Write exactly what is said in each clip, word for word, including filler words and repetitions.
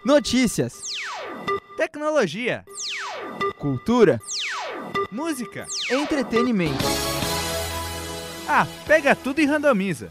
Notícias, tecnologia, cultura, música. entretenimento. Ah, pega tudo e randomiza.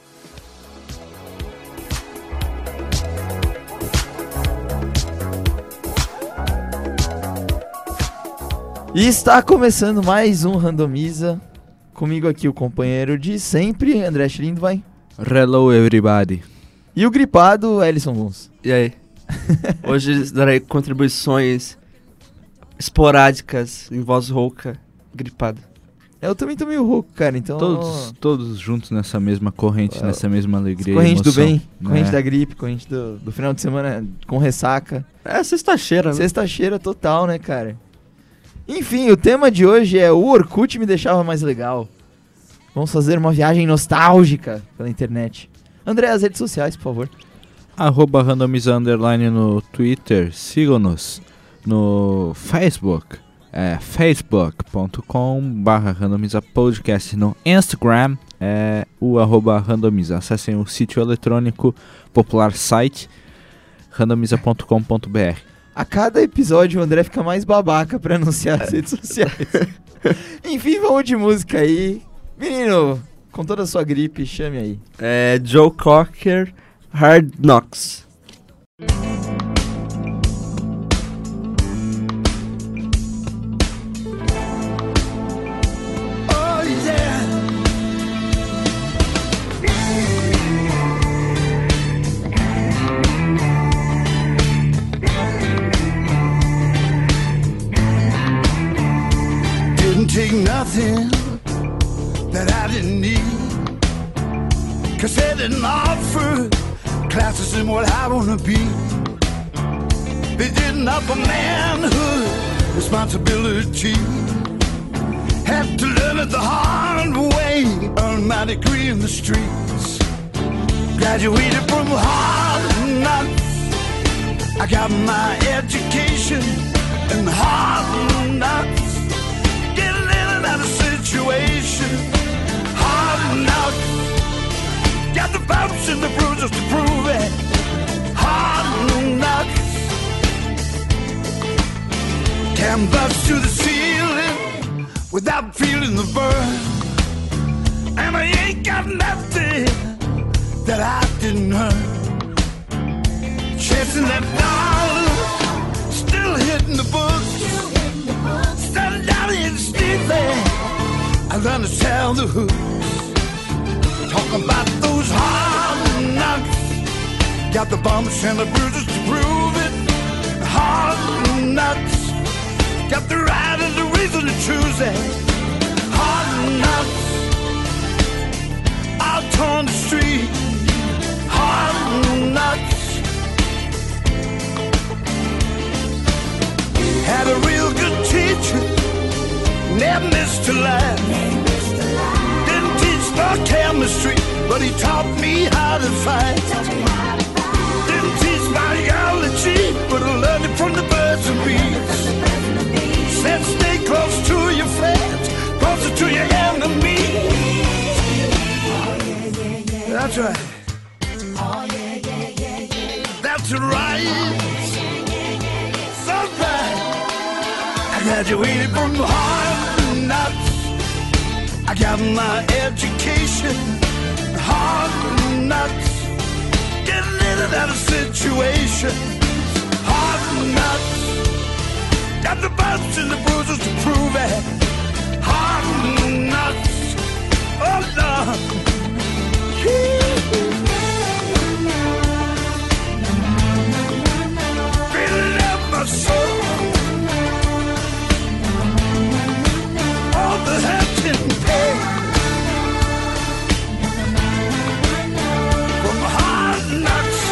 E está começando mais um Randomiza. Comigo aqui o companheiro de sempre, André Schlindwein. Hello everybody. E o gripado, Ellison Guns. E aí? Hoje darei contribuições esporádicas em voz rouca, gripado. Eu também tô meio rouco, cara, então... Todos, todos juntos nessa mesma corrente, uh, nessa mesma alegria. Corrente emoção, do bem, né? corrente da gripe, corrente do, do final de semana com ressaca. É sexta-feira, né? Sexta-feira total, né, cara? Enfim, o tema de hoje é o Orkut me deixava mais legal. Vamos fazer uma viagem nostálgica pela internet. André, as redes sociais, por favor. Arroba randomiza underline no Twitter. Sigam-nos no Facebook. É facebook.com barra randomiza podcast. No Instagram é o arroba randomiza. Acessem o sítio eletrônico popular site randomiza ponto com ponto b r. A cada episódio o André fica mais babaca pra anunciar as redes sociais. Enfim, vamos de música aí. Menino, com toda a sua gripe, chame aí. É Joe Cocker, Hard Knocks. Take nothing that I didn't need, 'cause they didn't offer classes in what I wanna be. They didn't offer manhood, responsibility. Had to learn it the hard way, earn my degree in the streets. Graduated from hard knocks, I got my education in hard knocks. Situation, hard knocks, got the bumps and the bruises to prove it. Hard knocks, can bust to the ceiling without feeling the burn. And I ain't got nothing that I didn't earn. Chasing that dollar, still hitting the books, standing down in Stevie. I learned to tell the hooks, talking about those hard knocks. Got the bumps and the bruises to prove it. Hard knocks, got the right and the reason to choose it. Hard knocks, out on the street. Hard knocks, had a real good teacher, never missed a line. Didn't teach the chemistry, but he taught me how to fight. Didn't teach biology, but I learned it from the birds and bees. Said stay close to your friends, closer to your enemies. That's right. That's right. That's right. I graduated from hard knocks. I got my education, hard knocks. Getting in and out of situations, hard knocks. Got the bumps and the bruises to prove it. Hard knocks. Oh no. Feeling up my soul. All the hurt didn't pay. From hard knocks,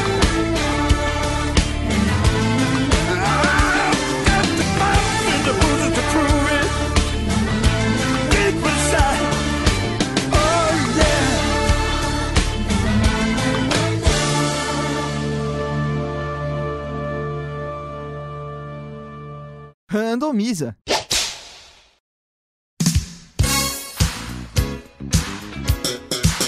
I've got the bumps and the bruises to prove it. Deep inside, oh yeah. Randomiza.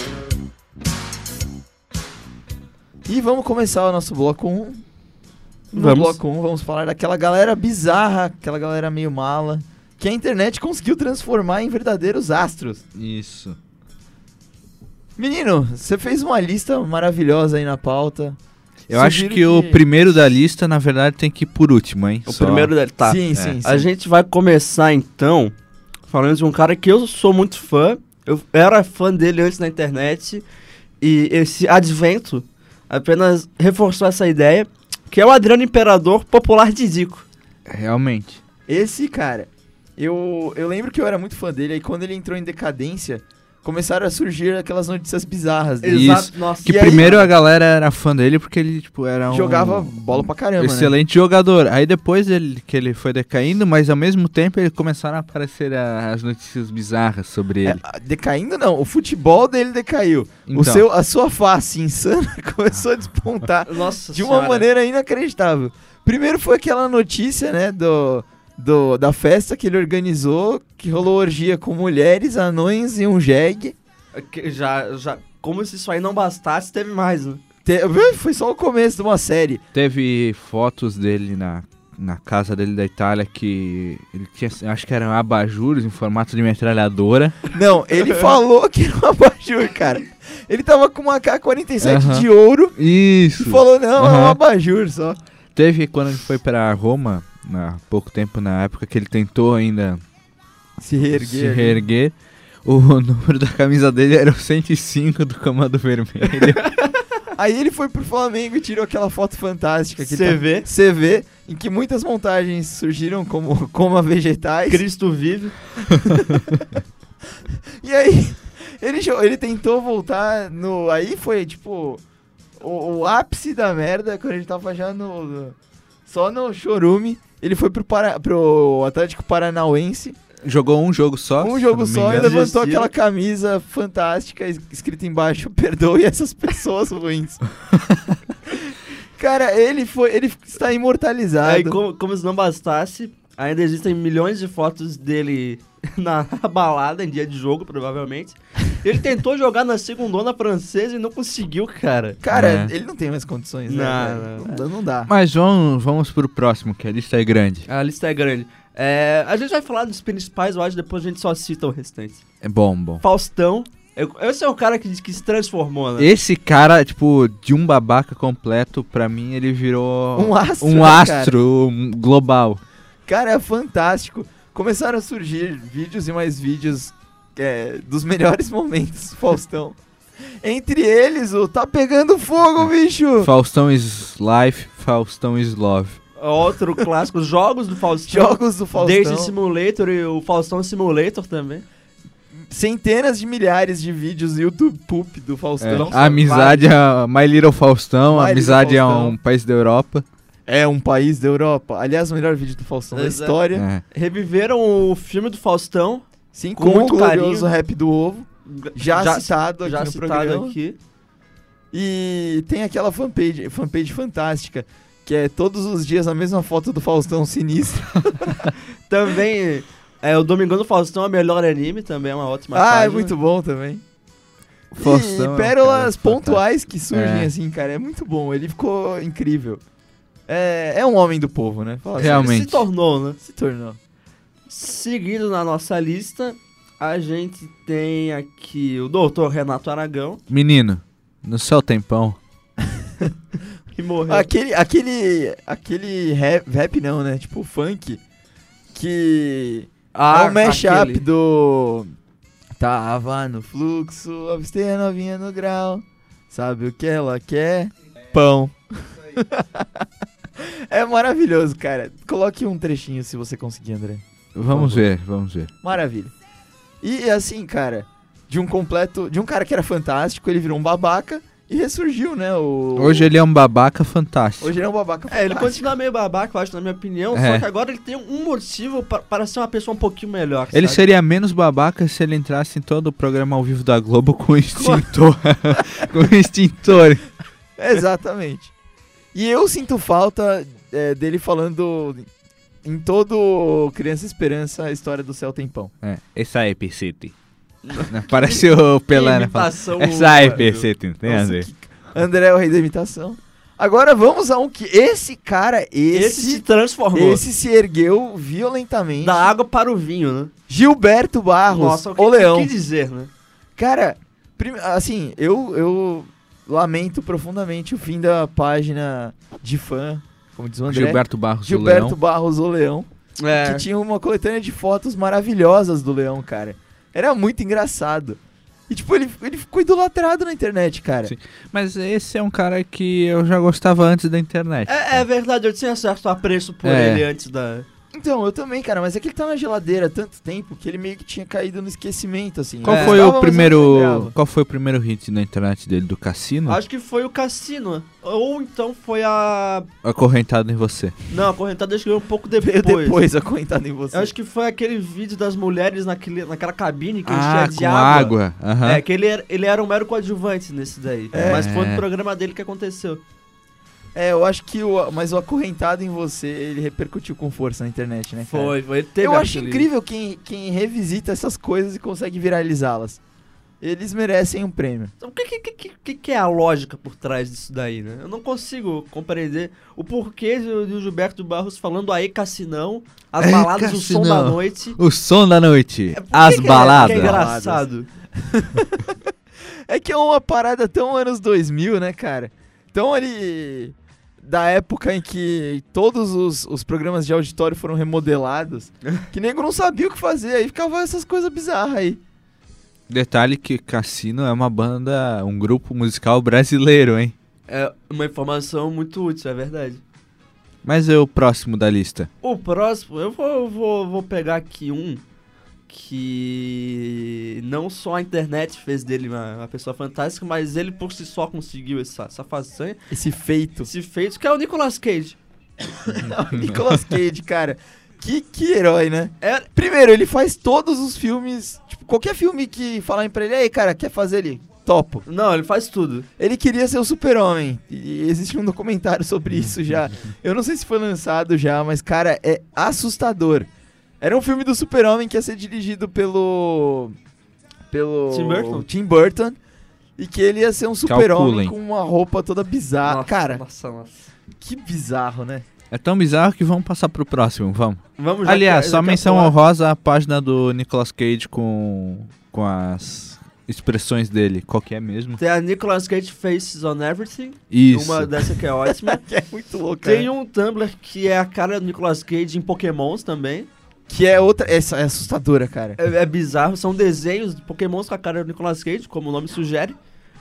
E vamos começar o nosso bloco um no Vamos. bloco um, vamos falar daquela galera bizarra, aquela galera meio mala, que a internet conseguiu transformar em verdadeiros astros. Isso. Menino, você fez uma lista maravilhosa aí na pauta. Eu acho Sugiro que, o primeiro da lista, na verdade, tem que ir por último, hein? O Só- primeiro dele, tá. Sim, sim, sim. A gente vai começar então falando de um cara que eu sou muito fã. Eu era fã dele antes na internet. E esse advento apenas reforçou essa ideia, que é o Adriano Imperador, popular Didico. Realmente. Esse cara, eu, eu lembro que eu era muito fã dele, aí quando ele entrou em decadência, começaram a surgir aquelas notícias bizarras dele. Isso. Nossa. Que E aí- primeiro a galera era fã dele porque ele, tipo, era um... Jogava bola pra caramba, né? excelente jogador. Aí depois ele, que ele foi decaindo, mas ao mesmo tempo ele começaram a aparecer a- as notícias bizarras sobre É, ele. a- decaindo não, o futebol dele decaiu. O Então. seu, a sua face insana começou a despontar Nossa de uma senhora. maneira inacreditável. Primeiro foi aquela notícia, né, do, do, da festa que ele organizou, que rolou orgia com mulheres, anões e um jegue. Que Já, já, como se isso aí não bastasse, teve mais, né? Te- Foi só o começo de uma série. Teve fotos dele na, na casa dele da Itália que ele tinha, acho que eram abajures em formato de metralhadora. Não, ele falou que era um abajur, cara. Ele tava com uma K quarenta e sete Aham. de ouro Isso. e falou, não, é um Aham. abajur só. Teve quando ele foi pra Roma, há pouco tempo, na época que ele tentou ainda Se reerguer. se reerguer, o número da camisa dele era o cento e cinco do Comando Vermelho. Aí ele foi pro Flamengo e tirou aquela foto fantástica. Que C V. Tá, C V, em que muitas montagens surgiram como, como a vegetais. Cristo vive. E aí, ele, jo- ele tentou voltar no... Aí foi, tipo, o, o ápice da merda, quando ele tava já no... no- só no chorume. Ele foi pro, para, pro Atlético Paranaense. Jogou um jogo só. Um se jogo não me só e engano. levantou Desistiu. aquela camisa fantástica es- escrita embaixo, perdoe essas pessoas ruins. Cara, ele foi, ele está imortalizado. Aí, como, como se não bastasse, ainda existem milhões de fotos dele na balada em dia de jogo, provavelmente. Ele tentou jogar na segundona francesa e não conseguiu, cara. Cara, É. ele não tem mais condições, né? Não, velho? não. não, dá, não dá. Mas vamos, vamos pro próximo, que a lista é grande. A lista é grande. É, a gente vai falar dos principais, eu acho, depois a gente só cita o restante. É bom, bom. Faustão. eu- Esse é o cara que, que se transformou, né? Esse cara, tipo, de um babaca completo, pra mim ele virou Um astro, um né, astro um global. Cara, é fantástico. Começaram a surgir vídeos e mais vídeos é, dos melhores momentos do Faustão. Entre eles, o Tá Pegando Fogo, bicho! Faustão is life, Faustão is love. Outro clássico, os jogos do Faustão. Jogos do Faustão. Dating Simulator e o Faustão Simulator também. Centenas de milhares de vídeos do YouTube Poop do É, Faustão. a amizade é My Little Faustão, a My Little amizade é Faustão. um país da Europa. É um país da Europa. Aliás, o melhor vídeo do Faustão da Exato. história. É. Reviveram o filme do Faustão. Sim, Com com, muito o glorioso carinho. rap do ovo. Já, citado aqui já no citado programa. aqui. E tem aquela fanpage, fanpage fantástica, que é todos os dias a mesma foto do Faustão sinistro. Também, é, o Domingão do Faustão é o melhor anime, também é uma ótima Ah, é página. muito bom também. Faustão é um e pérolas cara pontuais que surgem É. assim, cara. É muito bom. Ele ficou incrível. É, é um homem do povo, né? Fala sério. Realmente. Se tornou, né? Se tornou. Seguindo na nossa lista, a gente tem aqui o doutor Renato Aragão, Menino, no seu tempão. que morreu. Aquele, aquele, aquele rap, rap não, né? Tipo funk, que Ah, é o mashup aquele. do... Tava no fluxo, avistei a novinha no grau, sabe o que ela quer? Pão. É maravilhoso, cara. Coloque um trechinho se você conseguir, André. Vamos favor. ver, vamos ver. Maravilha. E assim, cara, de um completo... De um cara que era fantástico, ele virou um babaca e ressurgiu, né? O... Hoje ele é um babaca fantástico. Hoje ele é um babaca É, ele fantástico. continua meio babaca, eu acho, na minha opinião, É. só que agora ele tem um motivo pa- para ser uma pessoa um pouquinho melhor, Ele sabe? seria menos babaca se ele entrasse em todo o programa ao vivo da Globo com o extintor. com o extintor. Exatamente. E eu sinto falta é, dele falando em todo Criança Esperança a história do Céu Tempão. É, essa aí, P City. Parece o Pelé, né? Fala, imitação Essa aí, boa, P viu? City, tem a Nossa, ver. que- André é o rei da imitação. Agora vamos a um que... Esse cara, esse... Esse se transformou. Esse se ergueu violentamente. Da água para o vinho, né? Gilberto Barros, Nossa, o que, o Leão. o que dizer, né? Cara, prim- assim, eu, eu lamento profundamente o fim da página de fã, como diz o André. Gilberto Barros, o Gilberto Leão. Barros, o Leão. É. Que tinha uma coletânea de fotos maravilhosas do Leão, cara. Era muito engraçado. E, tipo, ele, ele ficou idolatrado na internet, cara. Sim. Mas esse é um cara que eu já gostava antes da internet. É, é verdade, eu tinha certo apreço por É. ele antes da... Então, eu também, cara, mas é que ele tá na geladeira há tanto tempo que ele meio que tinha caído no esquecimento, assim. Qual É. foi Tava, o mas eu não primeiro. lembrava. Qual foi o primeiro hit na internet dele? Do Cassino? Acho que foi o Cassino. Ou então foi a... Acorrentado em você. Não, a correntada acho que veio um pouco Veio depois. depois a comentada em você. Eu acho que foi aquele vídeo das mulheres naquele, naquela cabine que Ah, enchia de com água. água. Aham. É, que ele era, ele era um mero coadjuvante nesse daí. É. Mas foi no programa dele que aconteceu. É, eu acho que o... Mas o acorrentado em você, ele repercutiu com força na internet, né, cara? Foi, foi. Ele teve Eu acho aquele- incrível quem, quem revisita essas coisas e consegue viralizá-las. Eles merecem um prêmio. Então, o que, que, que, que, que é a lógica por trás disso daí, né? Eu não consigo compreender o porquê do, do Gilberto Barros falando aí Cassinão, as Ei, baladas, o som Cassinão. da noite. O som da noite. É, por que As que é- baladas. Que é engraçado. É que é uma parada tão anos dois mil, né, cara? Tão ali... Da época em que todos os, os programas de auditório foram remodelados, que nego não sabia o que fazer, aí ficava essas coisas bizarras aí. Detalhe que Cassino é uma banda, um grupo musical brasileiro, hein? É uma informação muito útil, é verdade. Mas é o próximo da lista. O próximo, eu vou, eu vou, vou pegar aqui um que não só a internet fez dele uma, uma pessoa fantástica, mas ele por si só conseguiu essa, essa façanha, Esse feito. esse feito, que é o Nicolas Cage. O Nicolas Cage, cara. Que, que herói, né? É, Primeiro, ele faz todos os filmes. Tipo, qualquer filme que falarem pra ele, aí, cara, quer fazer ele? Topo. não, ele faz tudo. Ele queria ser o Super-Homem. E existe um documentário sobre isso já. Eu não sei se foi lançado já, mas, cara, é assustador. Era um filme do Super-Homem que ia ser dirigido pelo. Pelo. Tim Burton? Tim Burton. E que ele ia ser um Super-Homem Calculem. com uma roupa toda bizarra. Nossa, Cara, nossa, nossa. que bizarro, né? É tão bizarro que vamos passar pro próximo, vamos. Vamos já Aliás, que- só já que menção falar- honrosa à página do Nicolas Cage com, com as expressões dele. Qual que é mesmo? Tem a Nicolas Cage Faces on Everything. Isso. Uma dessa que é ótima. Que é muito louco. Tem né? um Tumblr que é a cara do Nicolas Cage em Pokémons também. Que é outra. Essa é assustadora, cara. É, é bizarro, são desenhos de Pokémons com a cara do Nicolas Cage, como o nome sugere.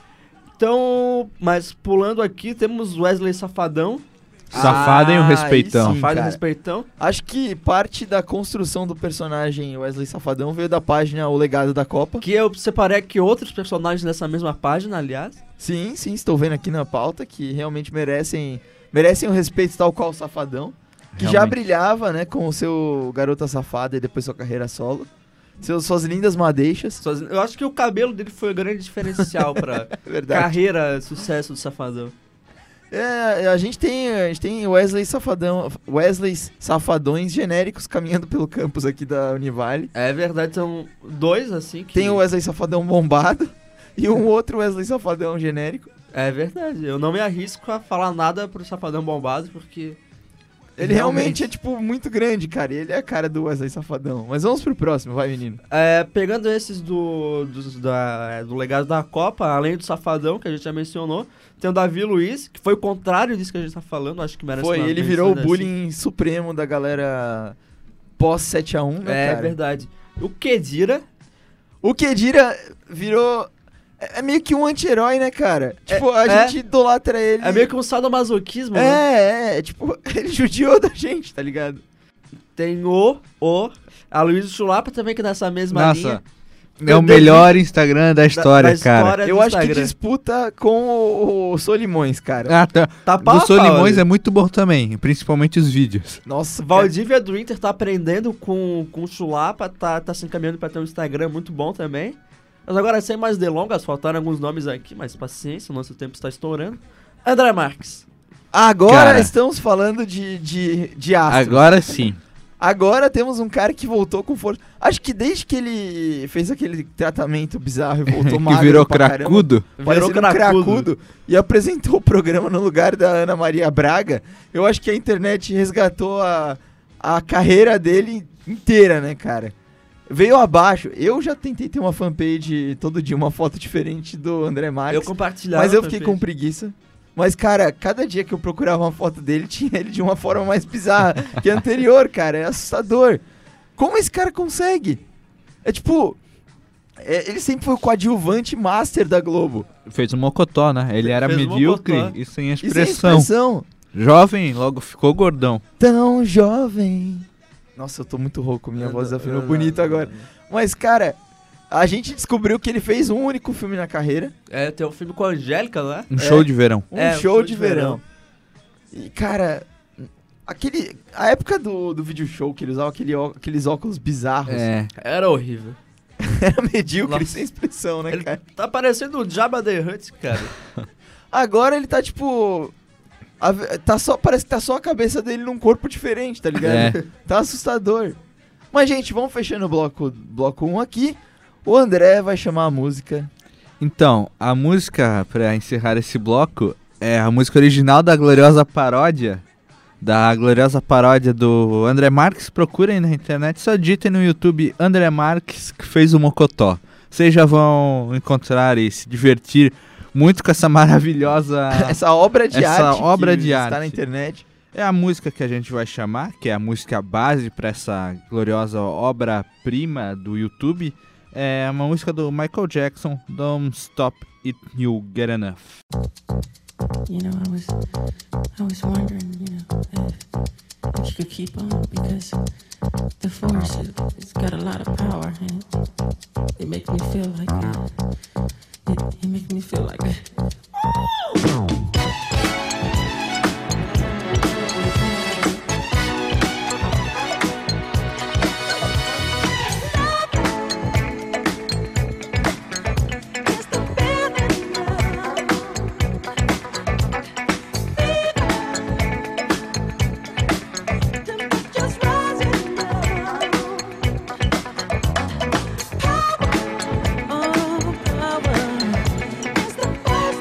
Então, mas pulando aqui, temos Wesley Safadão. Safado e o Ah, respeitão. aí sim. Safado e cara. respeitão. Acho que parte da construção do personagem Wesley Safadão veio da página O Legado da Copa. Que eu separei aqui outros personagens nessa mesma página, aliás. Sim, sim, estou vendo aqui na pauta que realmente merecem merecem o respeito tal qual o Safadão. Que já Realmente. brilhava, né, com o seu Garota Safada e depois sua carreira solo. Seus, suas lindas madeixas. Sozinho. Eu acho que o cabelo dele foi o grande diferencial pra É verdade. carreira, sucesso do Safadão. É, a gente tem, a gente tem Wesley Safadão, Wesley Safadões genéricos caminhando pelo campus aqui da Univale. É verdade, são dois assim que... Tem o Wesley Safadão bombado e um outro Wesley Safadão genérico. É verdade, eu não me arrisco a falar nada pro Safadão bombado, porque... Ele realmente é, tipo, muito grande, cara. E ele é a cara do Wesley Safadão. Mas vamos pro próximo, vai, menino. É, pegando esses do, dos- da, do legado da Copa, além do Safadão, que a gente já mencionou, tem o Davi Luiz, que foi o contrário disso que a gente tá falando, acho que merece Foi, uma ele menção virou o dessa. bullying supremo da galera pós sete a um, né, É cara? verdade. O Kedira, O Kedira virou... É é meio que um anti-herói, né, cara? Tipo, a é. gente idolatra ele... é meio que um sadomasoquismo, né? É, é, tipo, ele judiou da gente, tá ligado? Tem o, o, a Luiz Chulapa também, que nessa mesma Nossa, linha. é o melhor Instagram da história, da cara. história Eu do acho que Instagram. disputa com o, o Solimões, cara. Ah, tá. Tá pau Do a pau, Solimões ali. é muito bom também, principalmente os vídeos. Nossa, cara. Valdívia do Inter tá aprendendo com, com o Chulapa, tá, tá se encaminhando pra ter um Instagram muito bom também. Mas agora, sem mais delongas, faltaram alguns nomes aqui, mas paciência, o nosso tempo está estourando. André Marques. Agora Cara. estamos falando de, de, de astros. Agora sim. Agora temos um cara que voltou com força. Acho que desde que ele fez aquele tratamento bizarro e voltou que magro virou pra caramba, cracudo. parecendo um cracudo, e apresentou o programa no lugar da Ana Maria Braga, eu acho que a internet resgatou a, a carreira dele inteira, né, cara? Veio abaixo. Eu já tentei ter uma fanpage todo dia, uma foto diferente do André Marques. Eu compartilhava. Mas eu na fiquei fanpage. com preguiça. Mas, cara, cada dia que eu procurava uma foto dele, tinha ele de uma forma mais bizarra que a anterior, cara. É assustador. Como esse cara consegue? É tipo... é, ele sempre foi o coadjuvante master da Globo. Fez um mocotó, né? Ele era Fez um medíocre mocotó. e sem E sem expressão. expressão. Jovem, logo ficou gordão. Tão jovem. Nossa, eu tô muito rouco. Minha voz afinou bonito agora. Mas, cara... A gente descobriu que ele fez um único filme na carreira. É, tem um filme com a Angélica lá. Um É. show de verão. Um É, show de verão. E, cara, aquele... A época do, do video show, que ele usava aquele, ó- aqueles óculos bizarros. É. Era horrível. Era medíocre, Nossa. sem expressão, né, Ele cara? tá parecendo o Jabba the Hutt, cara. Agora ele tá, tipo... a- tá só, parece que tá só a cabeça dele num corpo diferente, tá ligado? É. Tá assustador. Mas, gente, vamos fechando o bloco, bloco um aqui. O André vai chamar a música. Então, a música pra encerrar esse bloco é a música original da gloriosa paródia. Da gloriosa paródia do André Marques. Procurem na internet, só digitem no YouTube André Marques que fez o Mocotó. Vocês já vão encontrar e se divertir muito com essa maravilhosa... Essa obra de essa arte obra que de está arte. na internet. É a música que a gente vai chamar, que é a música base para essa gloriosa obra-prima do YouTube. É uma música do Michael Jackson, Don't Stop It You Get Enough. You know, I was, I was wondering, you know, if, if you could keep on, because the force, it, it's got a lot of power, and it makes me feel like, uh, it, it makes me feel like, oh, power, it's the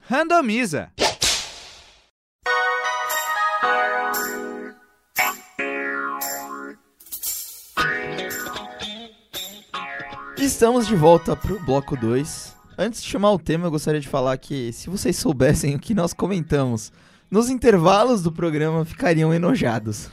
Randomiza. Estamos de volta pro bloco dois. Antes de chamar o tema, eu gostaria de falar que se vocês soubessem o que nós comentamos nos intervalos do programa, ficariam enojados.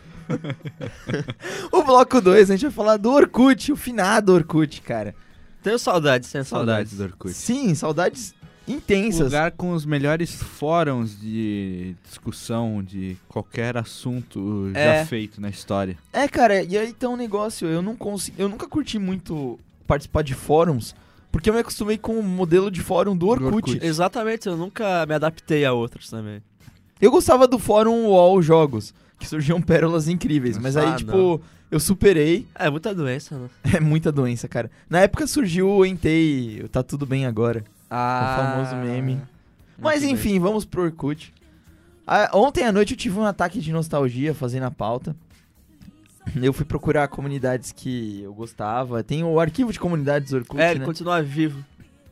O bloco dois, a gente vai falar do Orkut, o finado Orkut, cara. Tenho saudades, tenho Saudades saudades. do Orkut. Sim, saudades intensas. Lugar com os melhores fóruns de discussão de qualquer assunto É. já feito na história. É, cara, e aí tem um negócio, eu não consegui, eu nunca curti muito participar de fóruns, porque eu me acostumei com o modelo de fórum do Orkut. Orkut. Exatamente, eu nunca me adaptei a outros também. Eu gostava do fórum U O L Jogos, que surgiam pérolas incríveis, mas aí, Ah, tipo, não. eu superei. É muita doença, né? É muita doença, cara. Na época surgiu o Entei, o Tá Tudo Bem Agora. Ah, O famoso meme. muito Mas bem. enfim, vamos pro Orkut. Ah, ontem à noite eu tive um ataque de nostalgia fazendo a pauta. Eu fui procurar comunidades que eu gostava. Tem o arquivo de comunidades do Orkut, É, ele né? continua vivo.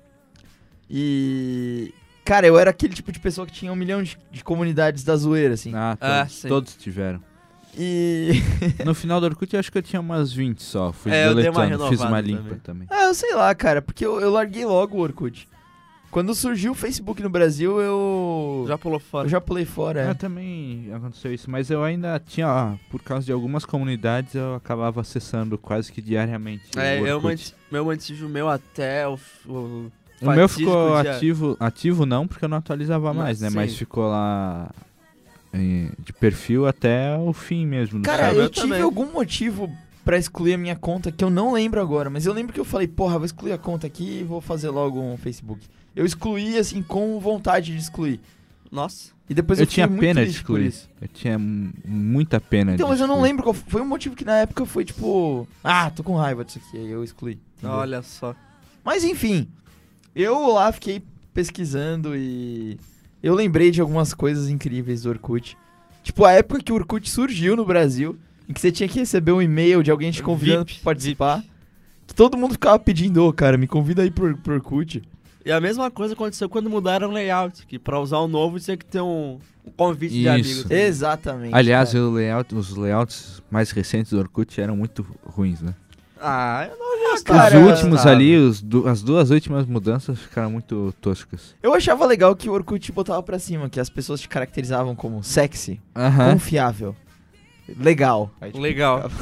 E... Cara, eu era aquele tipo de pessoa que tinha um milhão de, de comunidades da zoeira, assim. Ah, Ah, todos, sim. todos tiveram. E... No final do Orkut eu acho que eu tinha umas vinte só. Fui É, eu dei uma deletando, fiz uma renovada limpa também. também. ah, eu sei lá, cara, porque eu, eu larguei logo o Orkut. Quando surgiu o Facebook no Brasil, eu... Já pulou fora. Eu já pulei fora, é. Ah, também aconteceu isso, mas eu ainda tinha, ó, por causa de algumas comunidades, eu acabava acessando quase que diariamente É, o eu Orkut. manti- meu mantive o meu até o, f- o O meu fatídico ficou dia- ativo, ativo não, porque eu não atualizava Mas mais, né? sim. Mas ficou lá em- de perfil até o fim mesmo. do Cara, site. eu eu tive também. algum motivo pra excluir a minha conta que eu não lembro agora, mas eu lembro que eu falei, porra, vou excluir a conta aqui e vou fazer logo um Facebook. Eu excluí, assim, com vontade de excluir. Nossa. E depois eu eu, fiquei tinha muito pena de triste por excluir. isso. Eu tinha m- muita pena Então, de mas eu não excluir. lembro qual foi um motivo que na época foi tipo, ah, tô com raiva disso aqui, aí eu excluí. entendeu? Olha só. Mas enfim, eu lá fiquei pesquisando e eu lembrei de algumas coisas incríveis do Orkut. Tipo, a época que o Orkut surgiu no Brasil, em que você tinha que receber um e-mail de alguém te convidando V I P, pra participar. Que todo mundo ficava pedindo, ô, cara, me convida aí pro, pro Orkut. E a mesma coisa aconteceu quando mudaram o layout, que pra usar o novo tinha que ter um, um convite de Isso. amigos. também. Exatamente. Aliás, cara. o layout, os layouts mais recentes do Orkut eram muito ruins, né? Ah, eu não Ah, cara, os últimos sabe. ali, os du- as duas últimas mudanças ficaram muito toscas. Eu achava legal que o Orkut botava pra cima, que as pessoas te caracterizavam como sexy, Aham. confiável, legal. Aí, tipo, Legal.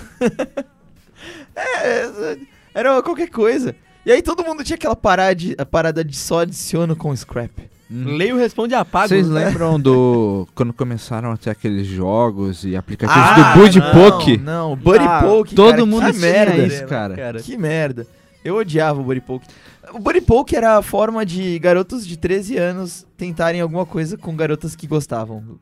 É, era qualquer coisa. E aí todo mundo tinha aquela parada de, a parada de só adiciono com scrap. Uhum. Leio, responde e apago. Vocês né? lembram do... quando começaram a ter aqueles jogos e aplicativos Ah, do Buddy não, Poke? Não, Buddy Ah, Poke, todo cara, mundo que tinha merda. isso, cara. Que merda. Eu odiava o Buddy Poke. O Buddy Poke era a forma de garotos de treze anos tentarem alguma coisa com garotas que gostavam.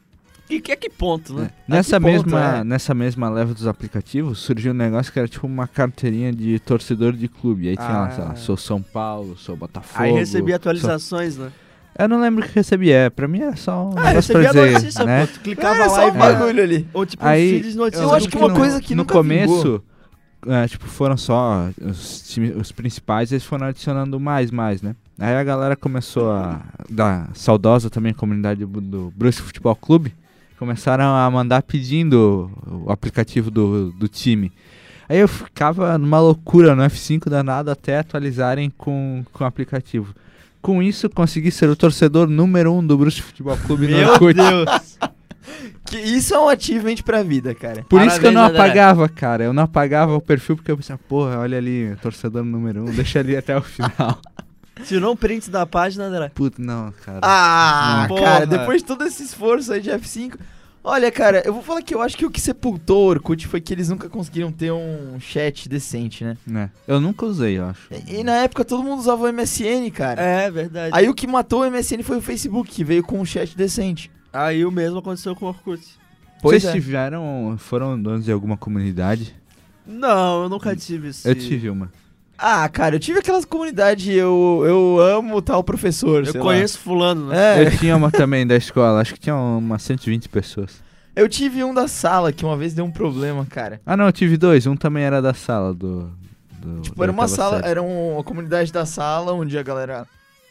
E que é que ponto, né? Nessa, que ponto, mesma, é? nessa mesma leva dos aplicativos, surgiu um negócio que era tipo uma carteirinha de torcedor de clube. Aí tinha lá, sei lá, Ah. sou São Paulo, sou Botafogo. Aí recebi sou- atualizações, né? Eu não lembro o que recebi, é. Pra mim era só um Ah, negócio pra recebi a dizer, notícia, né? pô. Tu clicava Era lá só e um via- bagulho ali. Ou tipo, Aí, um feed de notícias. eu do acho que uma clube. coisa que no nunca começo, é, tipo, foram só os, time- os principais, eles foram adicionando mais, mais, né? Aí a galera começou a, da saudosa também comunidade do, do Brusque Futebol Clube, começaram a mandar pedindo o aplicativo do, do time. Aí eu ficava numa loucura no F cinco danado até atualizarem com, com o aplicativo. Com isso, consegui ser o torcedor número um do Brusque Futebol Clube no Meu Orkut. Deus. Que isso é um achievement pra vida, cara. Por isso que eu não Parabéns, André. apagava, cara. Eu não apagava o perfil porque eu pensava, porra, olha ali, torcedor número um, deixa ali até o final. Tirou um print da página, André. Puta, não, cara. Ah, Porra. cara, depois de todo esse esforço aí de F cinco... Olha, cara, eu vou falar que eu acho que o que sepultou o Orkut foi que eles nunca conseguiram ter um chat decente, né? Né? Eu nunca usei, eu acho. E, e na época todo mundo usava o M S N, cara. É, verdade. Aí o que matou o M S N foi o Facebook, que veio com um chat decente. Aí o mesmo aconteceu com o Orkut. Pois Vocês é. tiveram, foram donos de alguma comunidade? Não, eu nunca tive esse... Eu tive uma. Ah, cara, eu tive aquelas comunidades, eu, eu amo tal professor, Eu sei conheço fulano, né? lá. É, Eu tinha uma também da escola, acho que tinha umas cento e vinte pessoas. eu tive um da sala que uma vez deu um problema, cara. Ah não, eu tive dois, um também era da sala do... do Tipo, da era uma oitava sala, série. era um- uma comunidade da sala onde a galera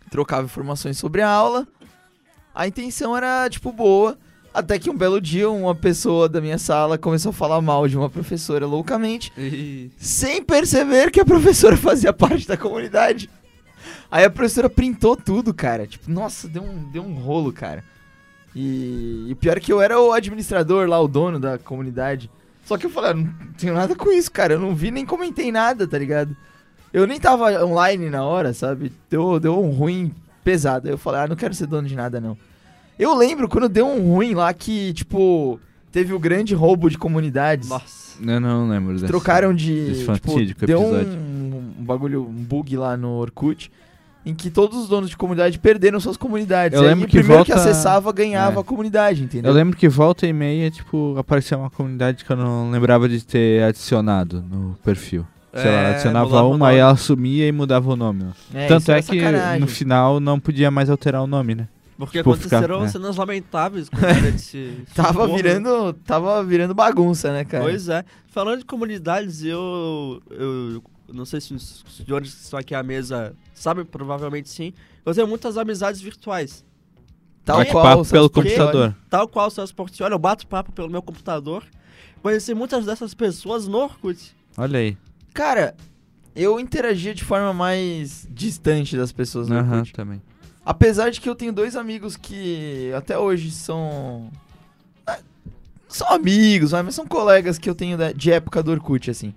trocava informações sobre a aula. A intenção era, tipo, boa, até que um belo dia uma pessoa da minha sala começou a falar mal de uma professora loucamente, E... sem perceber que a professora fazia parte da comunidade. Aí a professora printou tudo, cara. Tipo, nossa, deu um, deu um rolo, cara. E, e pior é que eu era o administrador lá, o dono da comunidade. Só que eu falei, ah, não tenho nada com isso, cara. Eu não vi nem comentei nada, tá ligado? Eu nem tava online na hora, sabe? Deu, deu um ruim pesado. Aí eu falei, ah, não quero ser dono de nada, não. Eu lembro quando deu um ruim lá que, tipo, teve o grande roubo de comunidades. Nossa. Eu não lembro desse. Trocaram de... desse Tipo, fatídico deu episódio. um, um bagulho, um bug lá no Orkut, em que todos os donos de comunidade perderam suas comunidades. Eu Aí lembro o que primeiro volta- que acessava ganhava É. a comunidade, entendeu? Eu lembro que volta e meia, tipo, aparecia uma comunidade que eu não lembrava de ter adicionado no perfil. Sei lá, É, adicionava mudava o uma, aí nome. ela sumia e mudava o nome. ó. É, Tanto isso é era que sacanagem. no final não podia mais alterar o nome, né? Porque Tipo, aconteceram ficar- é. cenas lamentáveis com cara desse... Tava porra. virando, tava virando bagunça, né, cara? Pois é. Falando de comunidades, eu, eu não sei se os senhores que estão aqui à mesa sabem, provavelmente sim. Eu tenho muitas amizades virtuais. Tal Bate qual papo o Celso pelo Portiolli. computador. Tal qual o Celso Portiolli, eu bato papo pelo meu computador. Conheci muitas dessas pessoas no Orkut. Olha aí. Cara, eu interagia de forma mais distante das pessoas no Aham, Orkut. também. Apesar de que eu tenho dois amigos que até hoje são... ah, não são amigos, mas são colegas que eu tenho da- de época do Orkut, assim.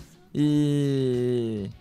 E...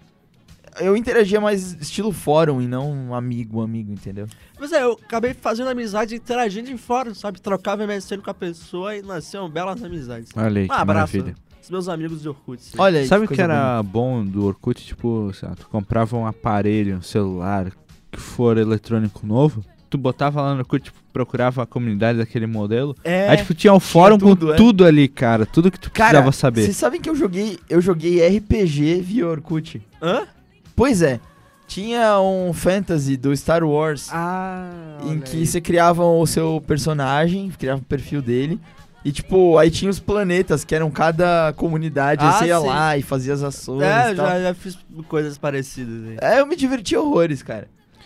eu interagia mais estilo fórum e não um amigo, um amigo, entendeu? Mas é, eu acabei fazendo amizade interagindo em fórum, sabe? Trocava M S N com a pessoa e nasceram belas amizades. Olha aí, Um que abraço, maravilha. os meus amigos de Orkut. sim. Olha aí, Sabe o que coisa era bom do Orkut? Tipo, sei lá, tu comprava um aparelho, um celular, que for eletrônico novo, tu botava lá no Orkut, tipo, procurava a comunidade daquele modelo. É, Aí, tipo, tinha o fórum tudo, com é. tudo ali, cara. Tudo que tu Cara, precisava saber. vocês sabem que eu joguei, eu joguei R P G via Orkut? hã? Pois é, tinha um fantasy do Star Wars, Ah, em que você criava o seu personagem, criava o perfil dele, e tipo, aí tinha os planetas, que eram cada comunidade, aí Ah, você ia sim. lá e fazia as ações É, e tal. já, já fiz coisas parecidas aí. É, eu me diverti horrores, cara.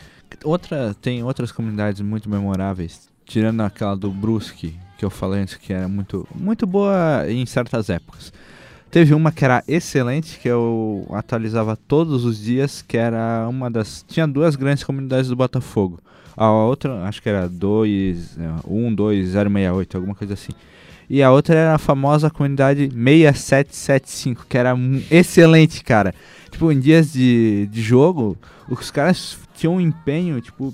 Outra, tem outras comunidades muito memoráveis, tirando aquela do Brusque, que eu falei antes, que era muito, muito boa em certas épocas. Teve uma que era excelente, que eu atualizava todos os dias, que era uma das... Tinha duas grandes comunidades do Botafogo. A outra, acho que era dois, um dois zero seis oito, alguma coisa assim. E a outra era a famosa comunidade seis sete sete cinco, que era mu- excelente, cara. Tipo, em dias de, de jogo, os caras tinham um empenho, tipo,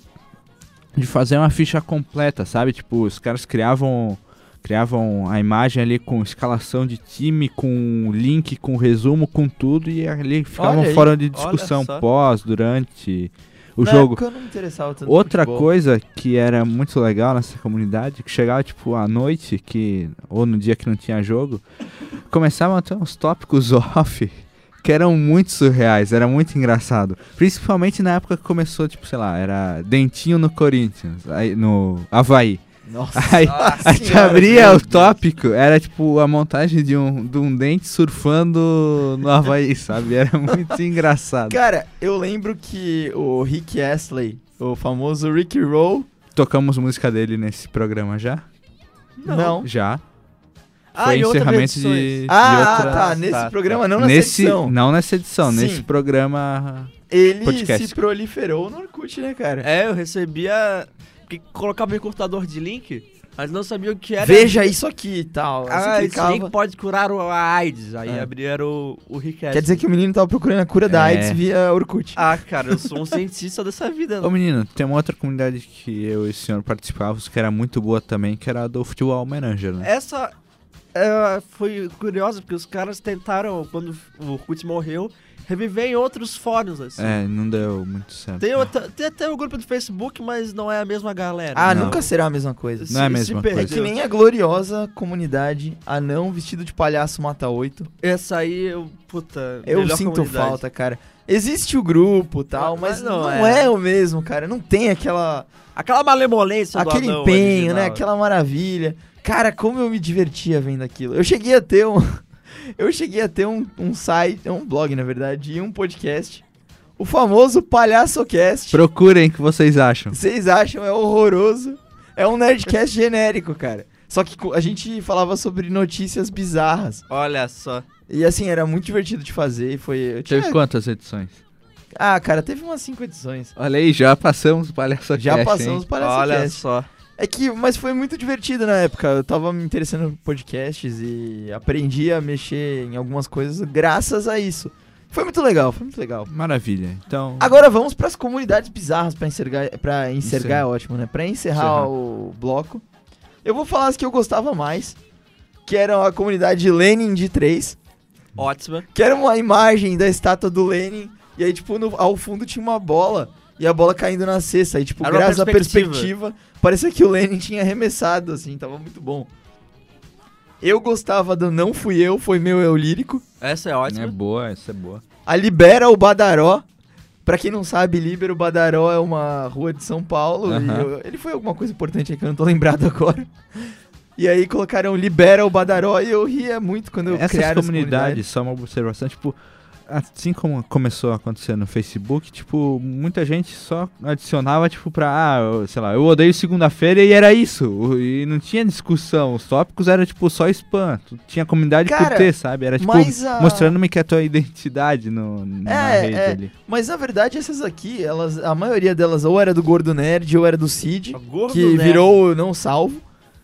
de fazer uma ficha completa, sabe? Tipo, os caras criavam... Criavam a imagem ali com escalação de time, com link, com resumo, com tudo, e ali ficavam Olha aí, fora de olha discussão só. pós, durante o Na jogo. época eu não me interessava tanto Outra por futebol. coisa que era muito legal nessa comunidade, que chegava tipo à noite, que, ou no dia que não tinha jogo, começavam a ter uns tópicos off que eram muito surreais, era muito engraçado. Principalmente na época que começou, tipo, sei lá, era Dentinho no Corinthians, aí, no Havaí. Nossa, Aí, nossa aí tu senhora, abria meu o Deus. tópico, era tipo a montagem de um, de um dente surfando no Havaí, sabe? Era muito engraçado. Cara, eu lembro que o Rick Astley, o famoso Rick Roll, Tocamos música dele nesse programa já? não. Já. Ah, Foi e outras encerramento edições. de, de Ah, outra... tá, nesse tá, programa, não nessa nesse, edição. não nessa edição, Sim. nesse programa... Ele podcast. se proliferou no Orkut, né, cara? É, eu recebia... Que colocava encurtador de link, mas não sabia o que era. Veja isso aqui e tal. Aí você Ah, esse clicava. link pode curar o- a AIDS. Aí É. abria era o, o Rick Quer dizer que o menino tava procurando a cura da É. AIDS via Orkut. Ah, cara, eu sou um cientista dessa vida. Ô menino, tem uma outra comunidade que eu e o senhor participávamos, que era muito boa também, que era a do Futebol Manager, né? Essa é, foi curiosa, porque os caras tentaram, quando o Orkut morreu, reviver em outros fóruns, assim. É, não deu muito certo. Tem, outra, tem até o grupo do Facebook, mas não é a mesma galera. Ah, Não. nunca será a mesma coisa. Não é a Se- mesma se coisa. É perdeu. que nem a gloriosa comunidade Anão Vestido de Palhaço Mata Oito. Essa aí, eu, puta, Eu melhor sinto comunidade. falta, cara. Existe o grupo e tal, Mas mas, não não, é. é. o mesmo, cara. Não tem aquela, Aquela malemolência do aquele anão empenho, original. né? Aquela maravilha. Cara, como eu me divertia vendo aquilo. Eu cheguei a ter um... eu cheguei a ter um, um site, um blog, na verdade, e um podcast, o famoso PalhaçoCast. Procurem o que vocês acham. Vocês acham, é horroroso. É um Nerdcast genérico, cara. Só que a gente falava sobre notícias bizarras. Olha só. E assim, era muito divertido de fazer. Foi, eu tinha... Teve quantas edições? Ah, cara, teve umas cinco edições. Olha aí, já passamos o PalhaçoCast, Já passamos hein? o PalhaçoCast. Olha só. É que, mas foi muito divertido na época. Eu tava me interessando por podcasts e aprendi a mexer em algumas coisas graças a isso. Foi muito legal, foi muito legal. Maravilha. Então, Agora vamos pras comunidades bizarras pra encerrar, pra encerrar Encerrar. é ótimo, né? Pra encerrar Encerrar. o bloco. Eu vou falar as que eu gostava mais, que era a comunidade Lenin de três, Ótima. que era uma imagem da estátua do Lenin, e aí, tipo, no, ao fundo tinha uma bola, e a bola caindo na cesta, aí, tipo, Era uma graças à perspectiva. perspectiva, parecia que o Lenin tinha arremessado, assim, tava muito bom. Eu gostava do Não Fui Eu, Foi Meu Eu Lírico. Essa é é ótima. boa, essa é boa. A Libera o Badaró. Pra quem não sabe, Libera o Badaró é uma rua de São Paulo. Aham. E eu- ele foi alguma coisa importante aí que eu não tô lembrado agora. E aí colocaram Libera o Badaró e eu ria muito quando eu Essas criaram essa comunidades, só uma observação, tipo, assim como começou a acontecer no Facebook, tipo, muita gente só adicionava, tipo, pra, ah, eu- sei lá, eu odeio segunda-feira e era isso. o- E não tinha discussão. Os tópicos eram, tipo, só spam. Tu tinha comunidade Cara, por ter, sabe? Era, tipo, mas a- mostrando-me que é a tua identidade no, na É, rede é. ali. Mas na verdade essas aqui, elas, a maioria delas ou era do Gordo Nerd ou era do Cid, Gordo que Nerd. virou o Não Salvo.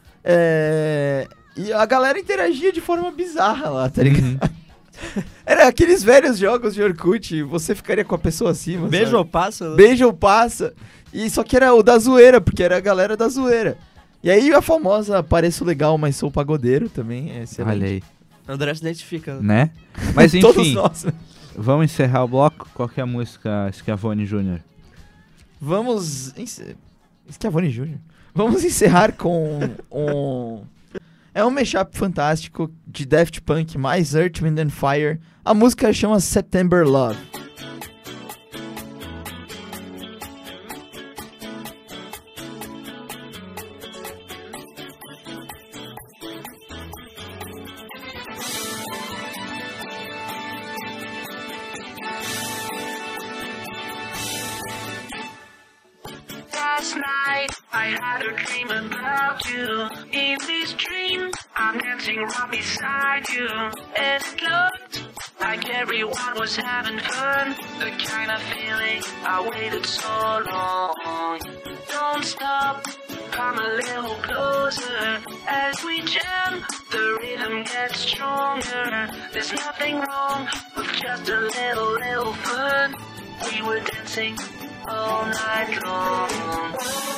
É... E a galera interagia de forma bizarra lá, tá ligado? Uhum. Era aqueles velhos jogos de Orkut, você ficaria com a pessoa acima, Beijo sabe? ou passa? né? Beija ou passa. E só que era o da zoeira, porque era a galera da zoeira. E aí a famosa Pareço Legal, mas sou pagodeiro também, é excelente. Olha aí, O André se identifica. né? né? Mas Todos enfim, nós. vamos encerrar o bloco. Qual que é a música Schiavone Júnior? Vamos... Ence... Schiavone Júnior. Vamos encerrar com um... É um mashup fantástico de Daft Punk mais Earth, Wind and Fire. A música chama September Love. Last night I had a dream about you. In this dream I'm dancing right beside you. It looked like everyone was having fun. The kind of feeling I waited so long. Don't stop, come a little closer. As we jam, the rhythm gets stronger. There's nothing wrong with just a little, little fun. We were dancing all night long.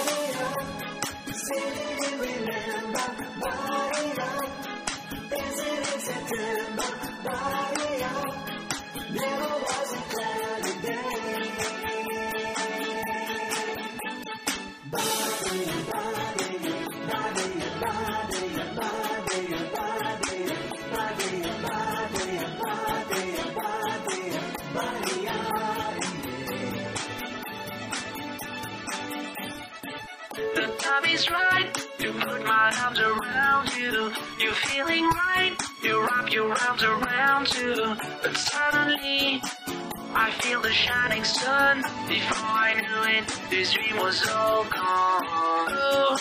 The time is right to put my arms around you. You're feeling right, you wrap your arms around too. But suddenly, I feel the shining sun. Before I knew it, this dream was all gone. Oh,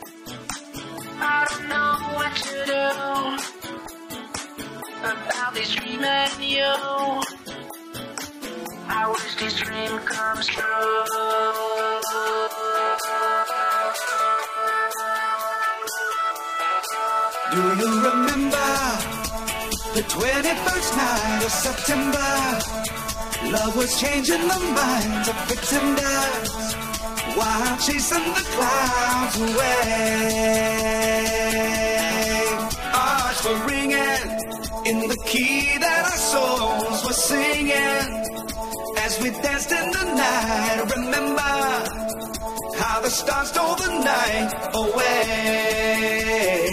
I don't know what to do about this dream and you. I wish this dream comes true. Do you remember the twenty-first night of September? Love was changing the minds of pretenders while chasing the clouds away. Hearts were ringing in the key that our souls were singing as we danced in the night. Remember how the stars stole the night away.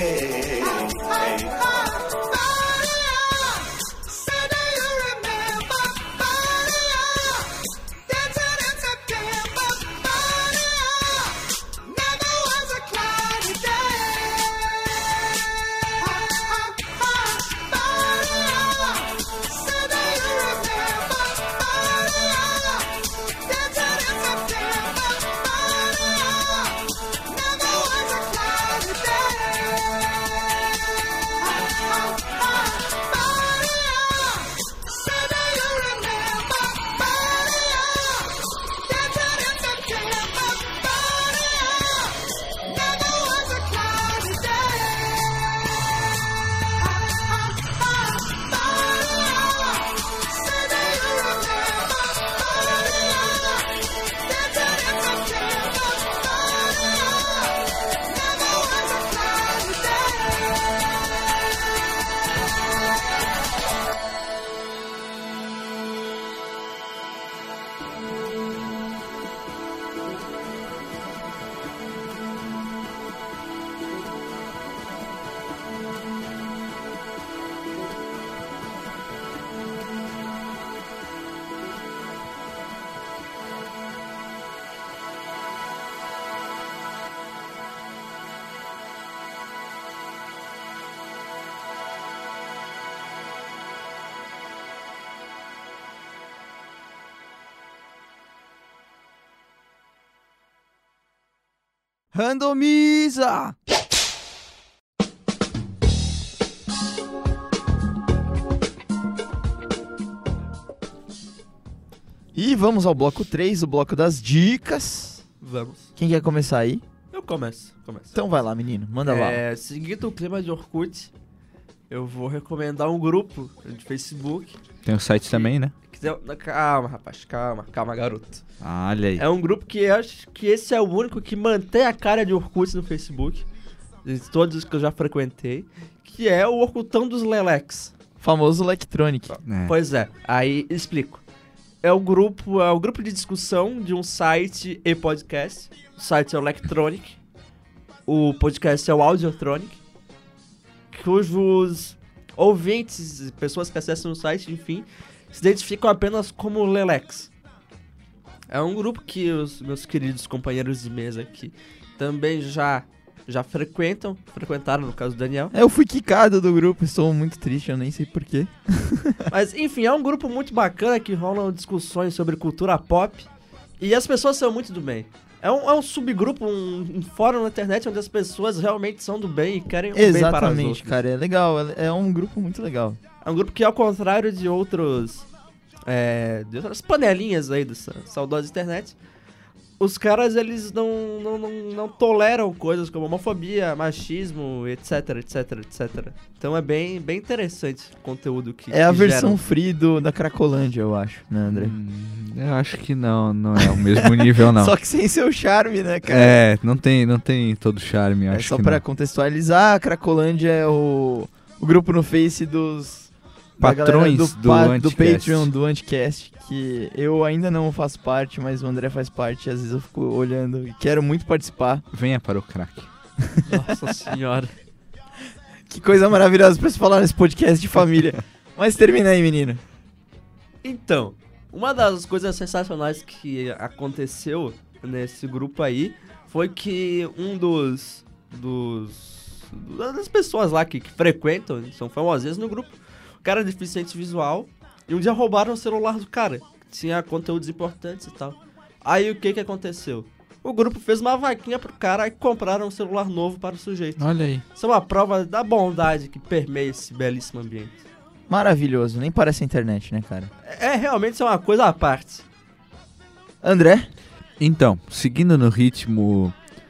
Randomiza! E vamos ao bloco três, o bloco das dicas. Vamos. Quem quer começar aí? Eu começo, começo. Então vai lá, menino, manda lá. É, seguindo o clima de Orkut, eu vou recomendar um grupo de Facebook. Tem o site também, né? Que tem- Calma, rapaz, calma, calma, garoto. Ah, olha aí. É um grupo que eu acho que esse é o único que mantém a cara de Orkut no Facebook, de todos os que eu já frequentei, que é o Orkutão dos Lelex. Famoso Electronic. É. Pois é, aí explico. É o grupo, é o grupo de discussão de um site e podcast. O site é o Electronic, o podcast é o Audiotronic, cujos ouvintes, pessoas que acessam o site, enfim, se identificam apenas como Lelex. É um grupo que os meus queridos companheiros de mesa aqui também já, já frequentam, frequentaram no caso do Daniel. Eu fui quicado do grupo, estou muito triste, eu nem sei porquê. Mas, enfim, é um grupo muito bacana que rolam discussões sobre cultura pop e as pessoas são muito do bem. É um, é um subgrupo, um, um fórum na internet onde as pessoas realmente são do bem e querem o bem para as Exatamente, outras. cara, é legal, é é um grupo muito legal. É um grupo que, ao contrário de outros... É, de outras panelinhas aí dessa saudosa internet, os caras, eles não, não, não, não toleram coisas como homofobia, machismo, etc, etc, etcétera. Então é bem, bem interessante o conteúdo que É a que versão geram. free do, da Cracolândia, eu acho, né, André? Hum, eu acho que não, não é o mesmo nível, não. Só que sem seu charme, né, cara? É, não tem, não tem todo o charme, É acho só que pra não. contextualizar, a Cracolândia é o, o grupo no Face dos da galera Patrões do, do pa- do Anticast. Patreon do Anticast, que eu ainda não faço parte, mas o André faz parte, e às vezes eu fico olhando e quero muito participar. Venha para o crack. Nossa senhora. Que coisa maravilhosa pra se falar nesse podcast de família. Mas termina aí, menino. Então, uma das coisas sensacionais que aconteceu nesse grupo aí foi que um dos. dos das pessoas lá que, que frequentam, são famosas no grupo, o cara é deficiente visual, e um dia roubaram o celular do cara, que tinha conteúdos importantes e tal. Aí o que que aconteceu? O grupo fez uma vaquinha pro cara e compraram um celular novo para o sujeito. Olha aí. Isso é uma prova da bondade que permeia esse belíssimo ambiente. Maravilhoso, nem parece a internet, né, cara? É, é realmente isso é uma coisa à parte. André? Então, seguindo no ritmo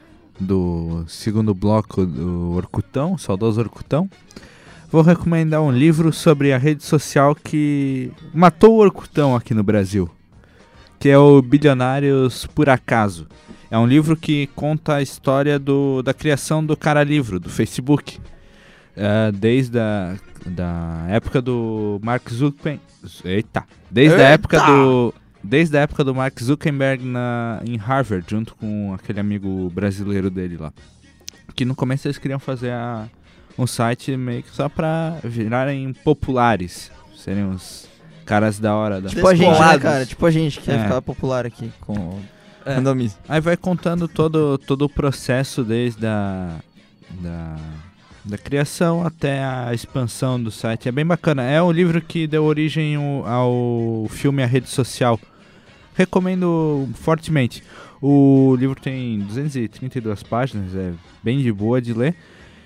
do segundo bloco do Orkutão, saudoso Orkutão, vou recomendar um livro sobre a rede social que matou o Orkutão aqui no Brasil, que é o Bilionários por Acaso. É um livro que conta a história do, da criação do Cara Livro, do Facebook, é, desde a da época do Mark Zuckerberg. Eita! Desde a Eita! época do Desde a época do Mark Zuckerberg na, em Harvard, junto com aquele amigo brasileiro dele lá. Que no começo eles queriam fazer a, um site meio que só pra virarem populares. Serem os caras da hora da... Tipo a gente, né, Descolados. cara? Tipo a gente que quer É. ficar popular aqui com É. randomiza. Aí vai contando todo, todo o processo desde a da, da criação até a expansão do site. É bem bacana. É um livro que deu origem ao, ao filme A Rede Social. Recomendo fortemente. O livro tem duzentas e trinta e duas páginas, é bem de boa de ler.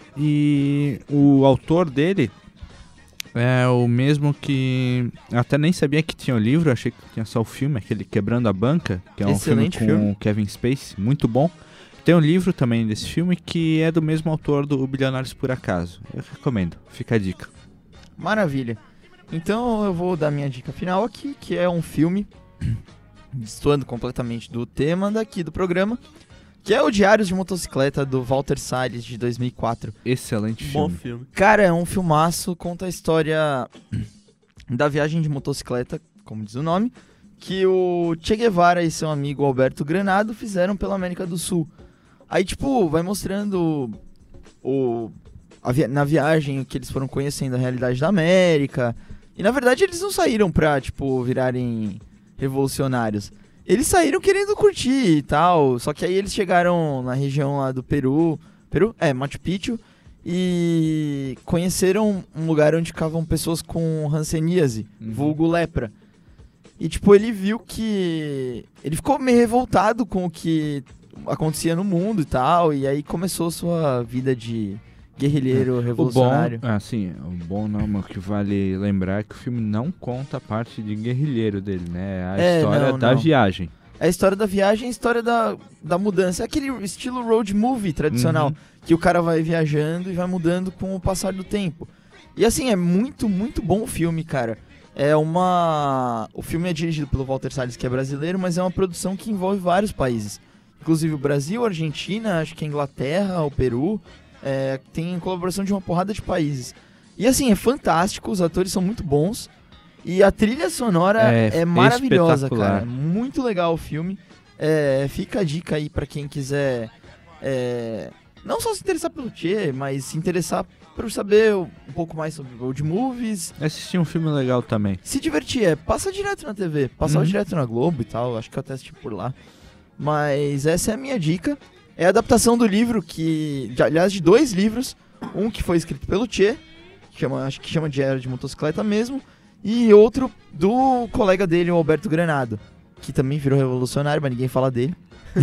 E o autor dele é o mesmo que... Eu até nem sabia que tinha o livro, achei que tinha só o filme, aquele Quebrando a Banca, que é um Excelente filme com filme. o Kevin Spacey, muito bom. Tem um livro também desse filme que é do mesmo autor do Bilionários por Acaso. Eu recomendo, fica a dica. Maravilha. Então eu vou dar minha dica final aqui, que é um filme, destoando completamente do tema daqui do programa, que é o Diários de Motocicleta, do Walter Salles, de dois mil e quatro. Excelente Bom filme. filme. Cara, é um filmaço, conta a história da viagem de motocicleta, como diz o nome, que o Che Guevara e seu amigo Alberto Granado fizeram pela América do Sul. Aí, tipo, vai mostrando o, a vi- na viagem que eles foram conhecendo a realidade da América. E, na verdade, eles não saíram pra, tipo, virarem revolucionários. Eles saíram querendo curtir e tal, só que aí eles chegaram na região lá do Peru, Peru? É, Machu Picchu, e conheceram um lugar onde ficavam pessoas com hanseníase, Uhum. vulgo lepra. E, tipo, ele viu que... Ele ficou meio revoltado com o que acontecia no mundo e tal, e aí começou sua vida de guerrilheiro revolucionário. O bom, assim, o bom não, mas o que vale lembrar é que o filme não conta a parte de guerrilheiro dele, né? A É, história não, da não. viagem. É a história da viagem, a história da, da mudança. É aquele estilo road movie tradicional, Uhum. que o cara vai viajando e vai mudando com o passar do tempo. E assim, é muito, muito bom o filme, cara. É uma... O filme é dirigido pelo Walter Salles, que é brasileiro, mas é uma produção que envolve vários países. Inclusive o Brasil, a Argentina, acho que a Inglaterra, o Peru. É, tem colaboração de uma porrada de países. E assim, é fantástico, os atores são muito bons. E a trilha sonora É é, maravilhosa, espetacular. cara. Muito legal o filme. É, fica a dica aí pra quem quiser é, não só se interessar pelo Tchê, mas se interessar por saber um pouco mais sobre road movies. Assisti um filme legal também. Se divertir, é, passa direto na T V. Passava Uhum. direto na Globo e tal, acho que eu até assisti por lá. Mas essa é a minha dica. É a adaptação do livro que... de- aliás, de dois livros. Um que foi escrito pelo Tchê, que chama, acho que chama Diário de Motocicleta mesmo. E outro do colega dele, o Alberto Granado, que também virou revolucionário, mas ninguém fala dele.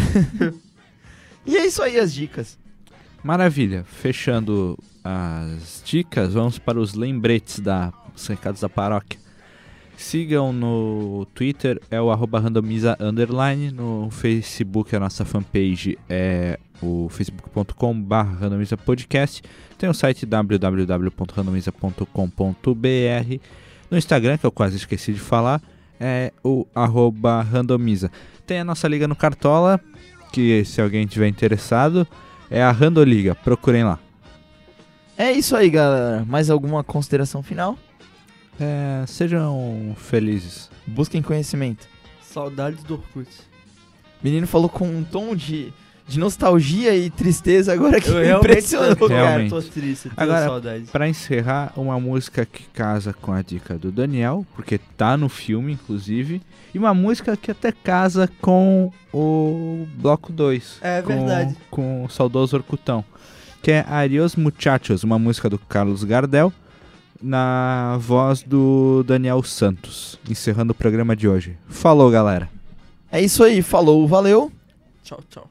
E é isso aí as dicas. Maravilha. Fechando as dicas, vamos para os lembretes da, os recados da paróquia. Sigam no Twitter, é o arroba randomiza underline. No Facebook, a nossa fanpage é o facebook ponto com barra randomiza podcast. Tem o site w w w ponto randomiza ponto com ponto b r. No Instagram, que eu quase esqueci de falar, é o arroba randomiza. Tem a nossa liga no Cartola, que se alguém tiver interessado, é a Randoliga. Procurem lá. É isso aí, galera. Mais alguma consideração final? É, sejam felizes. Busquem conhecimento. Saudades do Orkut. O menino falou com um tom de, de nostalgia e tristeza agora que Eu me realmente impressionou, tô, cara. Realmente. tô triste, tenho Agora, saudades. Pra encerrar, uma música que casa com a dica do Daniel, porque tá no filme, inclusive, e uma música que até casa com o bloco dois. É com, verdade. Com o saudoso Orkutão, que é Adiós Muchachos, uma música do Carlos Gardel, na voz do Daniel Santos, encerrando o programa de hoje. Falou, galera! É isso aí, falou, valeu. Tchau, tchau.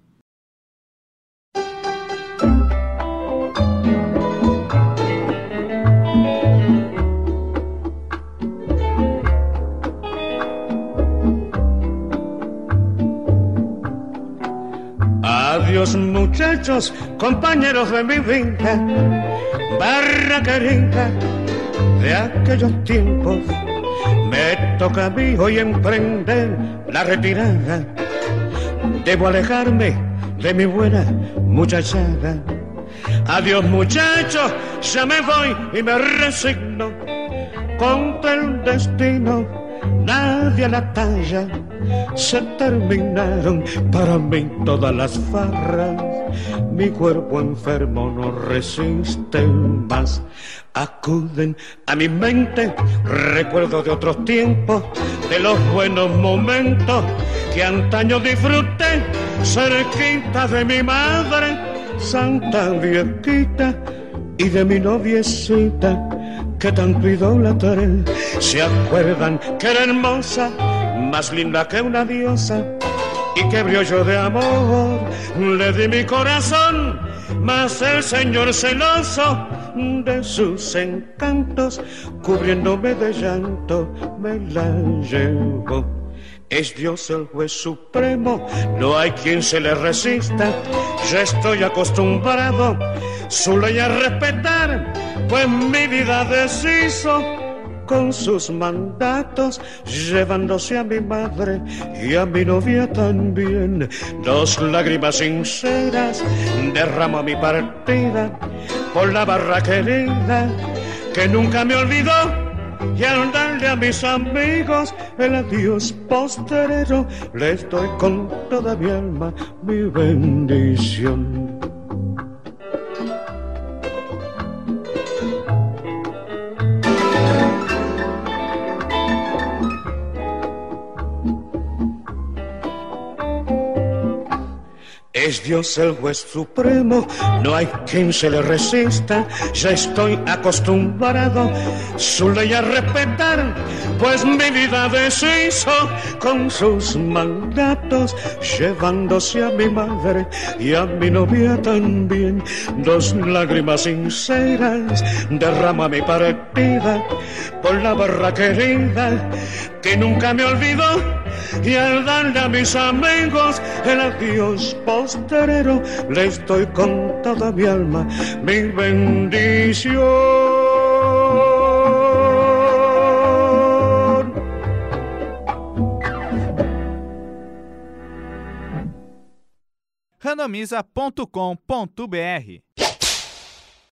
Adiós muchachos, compañeros de mi vida, barra querida de aquellos tiempos. Me toca a mí hoy emprender la retirada. Debo alejarme de mi buena muchachada. Adiós muchachos, ya me voy y me resigno contra el destino. Nadie a la talla, se terminaron para mí todas las farras. Mi cuerpo enfermo no resiste más. Acuden a mi mente recuerdos de otros tiempos, de los buenos momentos que antaño disfruté cerquita de mi madre, santa viejita, y de mi noviecita que tanto idolatré. Se acuerdan que era hermosa, más linda que una diosa, y que briollo de amor le di mi corazón, mas el señor celoso de sus encantos, cubriéndome de llanto, me la llevó. Es Dios el juez supremo, no hay quien se le resista. Ya estoy acostumbrado su ley a respetar, pues mi vida deshizo con sus mandatos, llevándose a mi madre y a mi novia también. Dos lágrimas sinceras derramo a mi partida por la barra querida que nunca me olvidó. Y al darle a mis amigos el adiós postrero, les doy con toda mi alma mi bendición. Es Dios el juez supremo, no hay quien se le resista. Ya estoy acostumbrado su ley a respetar, pues mi vida deshizo con sus mandatos, llevándose a mi madre y a mi novia también. Dos lágrimas sinceras derrama mi partida por la barra querida que nunca me olvidó. Y al darle a mis amigos el adiós postrero, les doy con toda mi alma mi bendición. randomiza ponto com ponto br